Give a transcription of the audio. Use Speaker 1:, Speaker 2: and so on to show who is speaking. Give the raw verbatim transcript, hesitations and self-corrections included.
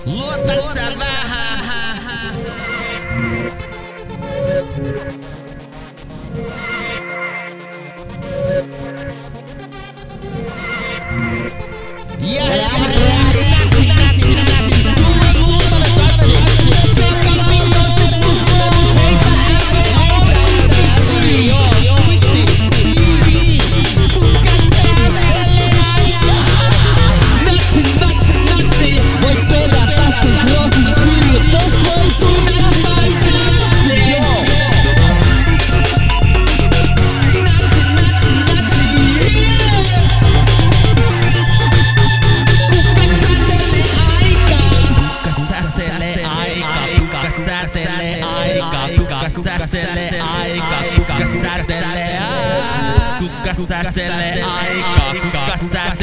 Speaker 1: Luottaks sä vähän? Ja ja natsi, natsi, natsi, sulle kultainen touchi. Sekä pinnan vedon heitä heitä heitä joo joo siivi. Kuka säästelee aina? Natsi, natsi, natsi, voit pedata sen krokin sinne. Tos voi tuu natsi, natsi, natsi joo. Natsi, natsi, natsi Säätelee aika, kuka säästelee aika, kuka säätelee aika, kuka säästelee aika, kuka säästelee